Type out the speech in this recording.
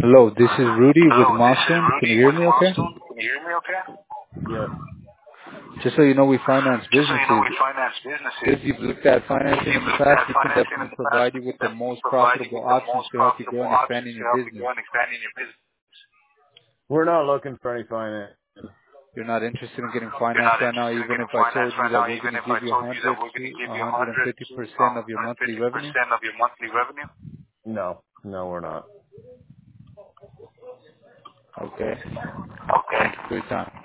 Hello, this is Rudy with Hello, this is Milestone. Can you Rudy hear with me okay? Milestone. Can you hear me okay? Yes. Just so you know, we finance Just so you know, businesses. we finance businesses. If you've looked at If financing in you've the looked at past, we can financing in definitely the past, provide we you can with the definitely most provide you profitable with the options most to help you grow profitable and expand options in to your help you business. grow and expand in your business. We're not looking for any finance. You're not interested in getting You're financed not right now, interested in even getting if I finance told you right that now, we're even going to if I give you told you that 100 we're going to to give you 100 to 150% of your monthly revenue. 150% of your monthly revenue? No. No, we're not. Okay. Okay. Thank you for your time.